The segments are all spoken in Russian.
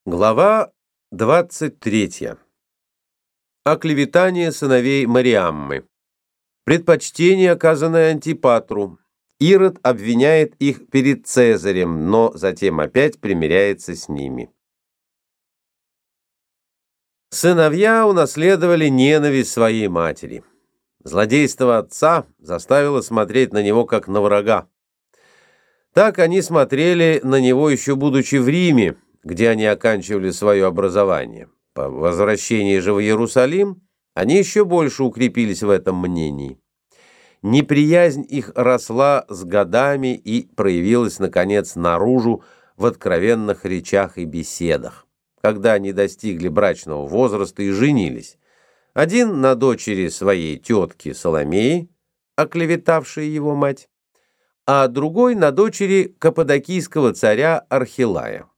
Глава 23. Оклеветание сыновей Мариаммы. Предпочтение, оказанное Антипатру. Ирод обвиняет их перед Цезарем, но затем опять примиряется с ними. Сыновья унаследовали ненависть своей матери. Злодейство отца заставило смотреть на него как на врага. Так они смотрели на него еще будучи в Риме, где они оканчивали свое образование. По возвращении же в Иерусалим они еще больше укрепились в этом мнении. Неприязнь их росла с годами и проявилась, наконец, наружу в откровенных речах и беседах, когда они достигли брачного возраста и женились. Один на дочери своей тетки Соломеи, оклеветавшей его мать, а другой на дочери каппадокийского царя Архилая.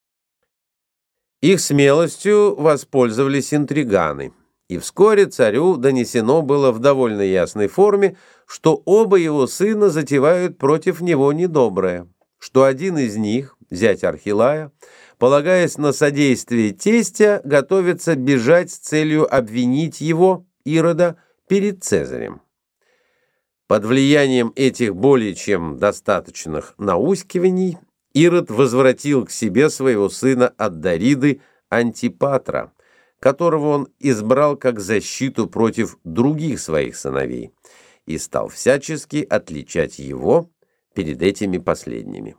Их смелостью воспользовались интриганы, и вскоре царю донесено было в довольно ясной форме, что оба его сына затевают против него недоброе, что один из них, зять Архилая, полагаясь на содействие тестя, готовится бежать с целью обвинить его, Ирода, перед Цезарем. Под влиянием этих более чем достаточных наускиваний Ирод возвратил к себе своего сына от Дариды Антипатра, которого он избрал как защиту против других своих сыновей, и стал всячески отличать его перед этими последними.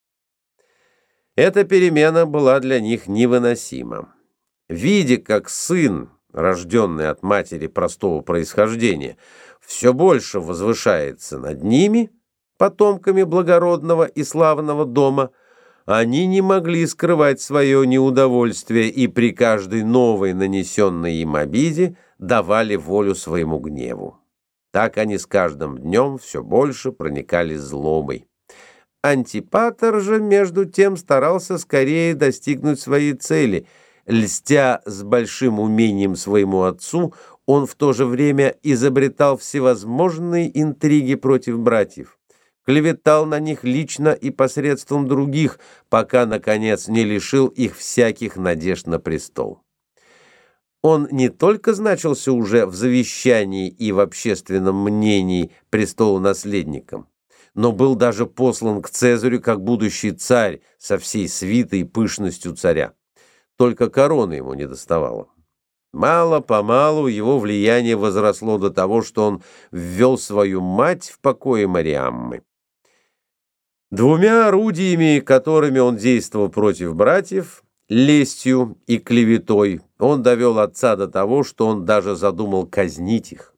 Эта перемена была для них невыносима. Видя, как сын, рожденный от матери простого происхождения, все больше возвышается над ними, потомками благородного и славного дома, они не могли скрывать свое неудовольствие и при каждой новой нанесенной им обиде давали волю своему гневу. Так они с каждым днем все больше проникались злобой. Антипатр же, между тем, старался скорее достигнуть своей цели. Льстя с большим умением своему отцу, он в то же время изобретал всевозможные интриги против братьев, клеветал на них лично и посредством других, пока, наконец, не лишил их всяких надежд на престол. Он не только значился уже в завещании и в общественном мнении престолонаследником, но был даже послан к Цезарю как будущий царь со всей свитой и пышностью царя. Только короны ему не доставало. Мало-помалу его влияние возросло до того, что он ввел свою мать в покои Мариаммы. Двумя орудиями, которыми он действовал против братьев, лестью и клеветой, он довел отца до того, что он даже задумал казнить их.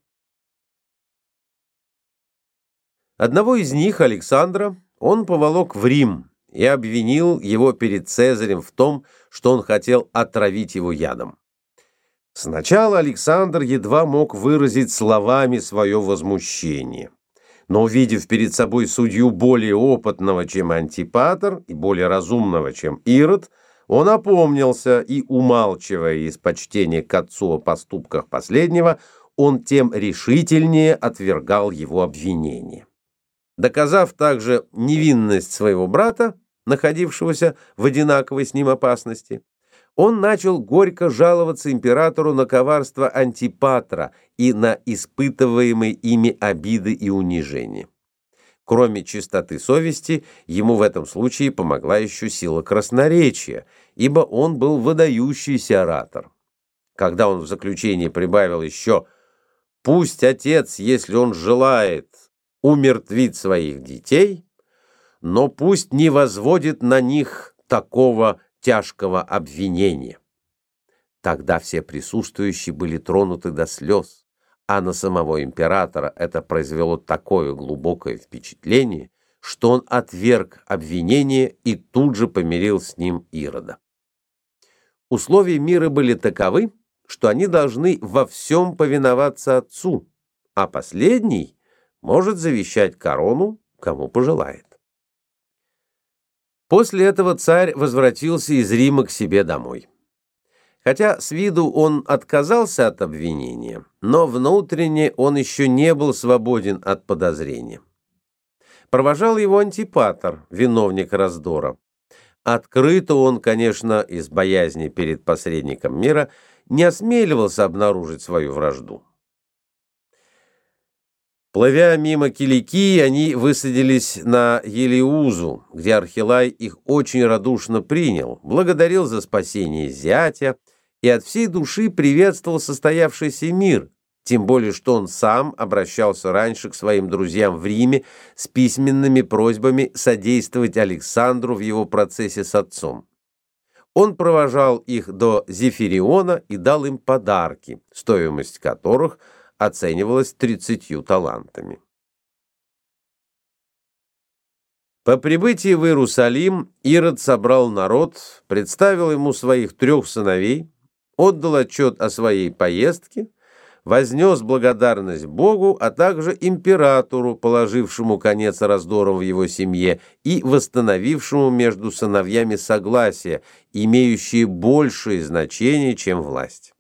Одного из них, Александра, он поволок в Рим и обвинил его перед Цезарем в том, что он хотел отравить его ядом. Сначала Александр едва мог выразить словами свое возмущение, но, увидев перед собой судью более опытного, чем Антипатр, и более разумного, чем Ирод, он опомнился и, умалчивая из почтения к отцу о поступках последнего, он тем решительнее отвергал его обвинение. Доказав также невинность своего брата, находившегося в одинаковой с ним опасности, он начал горько жаловаться императору на коварство Антипатра и на испытываемые ими обиды и унижения. Кроме чистоты совести, ему в этом случае помогла еще сила красноречия, ибо он был выдающийся оратор. Когда он в заключении прибавил еще «Пусть отец, если он желает, умертвит своих детей, но пусть не возводит на них такого тяжкого обвинения». Тогда все присутствующие были тронуты до слез, а на самого императора это произвело такое глубокое впечатление, что он отверг обвинение и тут же помирил с ним Ирода. Условия мира были таковы, что они должны во всем повиноваться отцу, а последний может завещать корону, кому пожелает. После этого царь возвратился из Рима к себе домой. Хотя с виду он отказался от обвинения, но внутренне он еще не был свободен от подозрения. Провожал его Антипатр, виновник раздора, Открыто он, конечно, из боязни перед посредником мира, не осмеливался обнаружить свою вражду. Плывя мимо Киликии, они высадились на Елеузу, где Архилай их очень радушно принял, благодарил за спасение зятя и от всей души приветствовал состоявшийся мир, тем более что он сам обращался раньше к своим друзьям в Риме с письменными просьбами содействовать Александру в его процессе с отцом. Он провожал их до Зефириона и дал им подарки, стоимость которых оценивалась 30 талантами. По прибытии в Иерусалим Ирод собрал народ, представил ему своих 3 сыновей, отдал отчет о своей поездке, вознес благодарность Богу, а также императору, положившему конец раздорам в его семье и восстановившему между сыновьями согласие, имеющее большее значение, чем власть.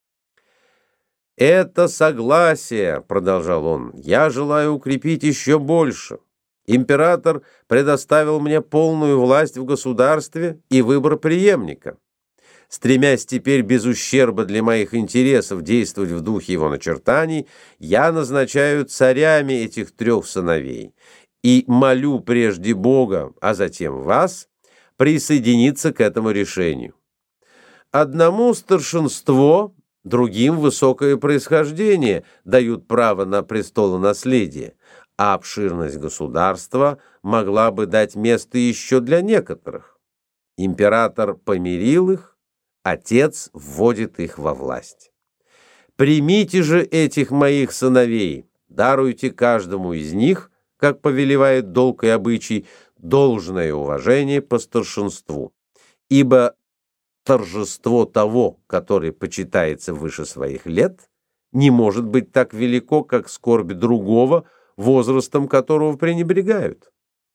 «Это согласие, — продолжал он, — я желаю укрепить еще больше. Император предоставил мне полную власть в государстве и выбор преемника. Стремясь теперь без ущерба для моих интересов действовать в духе его начертаний, я назначаю царями этих 3 сыновей и молю прежде Бога, а затем вас, присоединиться к этому решению. Одному старшинство, другим высокое происхождение дают право на престолонаследие, а обширность государства могла бы дать место еще для некоторых. Император помирил их, отец вводит их во власть. Примите же этих моих сыновей, даруйте каждому из них, как повелевает долг и обычай, должное уважение по старшинству, ибо торжество того, который почитается выше своих лет, не может быть так велико, как скорбь другого, возрастом которого пренебрегают.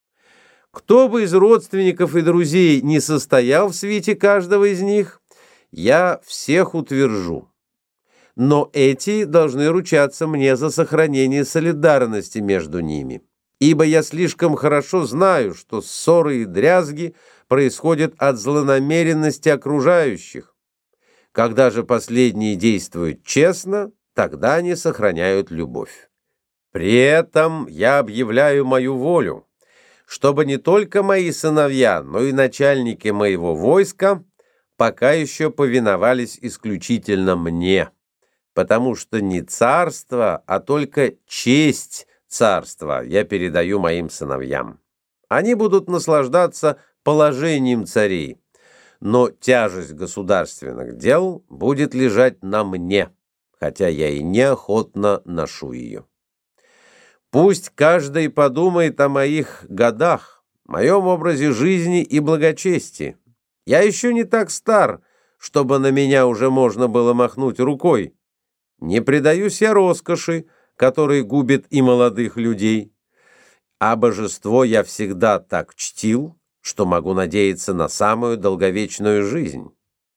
Кто бы из родственников и друзей не состоял в свите каждого из них, я всех утвержу. Но эти должны ручаться мне за сохранение солидарности между ними, ибо я слишком хорошо знаю, что ссоры и дрязги происходят от злонамеренности окружающих. Когда же последние действуют честно, тогда они сохраняют любовь. При этом я объявляю мою волю, чтобы не только мои сыновья, но и начальники моего войска пока еще повиновались исключительно мне, потому что не царство, а только честь царства я передаю моим сыновьям. Они будут наслаждаться положением царей, но тяжесть государственных дел будет лежать на мне, хотя я и неохотно ношу ее. Пусть каждый подумает о моих годах, моем образе жизни и благочестии. Я еще не так стар, чтобы на меня уже можно было махнуть рукой. Не предаюсь я роскоши, которая губит и молодых людей. А божество я всегда так чтил, что могу надеяться на самую долговечную жизнь.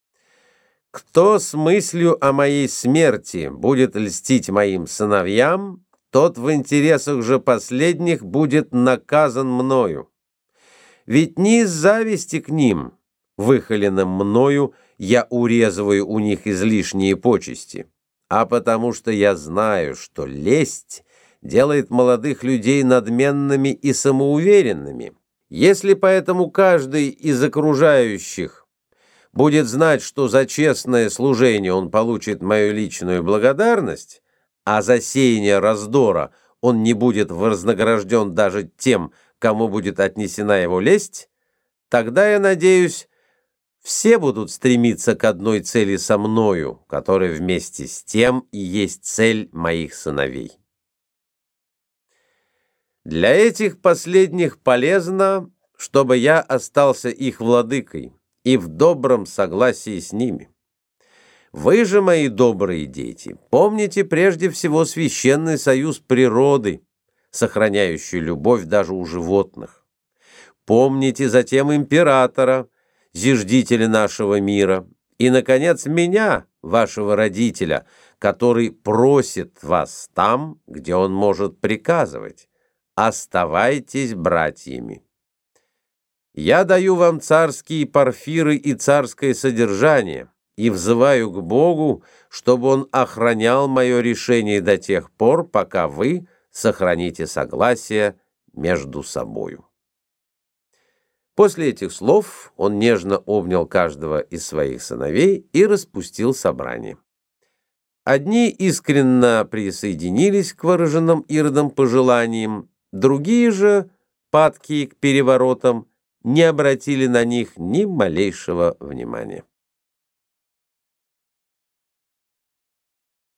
Кто с мыслью о моей смерти будет льстить моим сыновьям, тот в интересах же последних будет наказан мною. Ведь не из зависти к ним, выхоленным мною, я урезываю у них излишние почести, а потому что я знаю, что лесть делает молодых людей надменными и самоуверенными. Если поэтому каждый из окружающих будет знать, что за честное служение он получит мою личную благодарность, а за сеяние раздора он не будет вознагражден даже тем, кому будет отнесена его лесть, тогда, я надеюсь, все будут стремиться к одной цели со мною, которая вместе с тем и есть цель моих сыновей. Для этих последних полезно, чтобы я остался их владыкой и в добром согласии с ними. Вы же, мои добрые дети, помните прежде всего священный союз природы, сохраняющий любовь даже у животных. Помните затем императора, зиждителя нашего мира, и, наконец, меня, вашего родителя, который просит вас там, где он может приказывать. Оставайтесь братьями. Я даю вам царские парфиры и царское содержание и взываю к Богу, чтобы Он охранял мое решение до тех пор, пока вы сохраните согласие между собою». После этих слов он нежно обнял каждого из своих сыновей и распустил собрание. Одни искренно присоединились к выраженным Иродом пожеланиям, другие же, падкие к переворотам, не обратили на них ни малейшего внимания.